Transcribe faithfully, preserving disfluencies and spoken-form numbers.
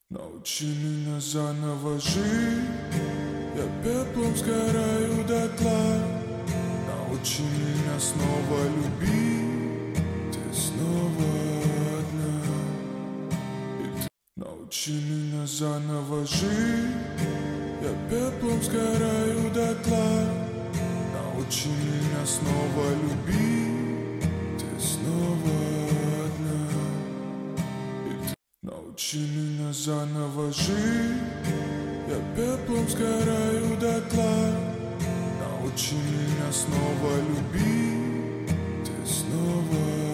Научи меня заново жить, я пеплом сгораю дотла. Научи меня снова любить, ты снова одна. И ты... Научи меня заново жить, я пеплом сгораю дотла. Научи меня снова любить, ты снова одна. И ты... Научи меня заново жить, я пеплом сгораю дотла. Научи меня снова любить, ты снова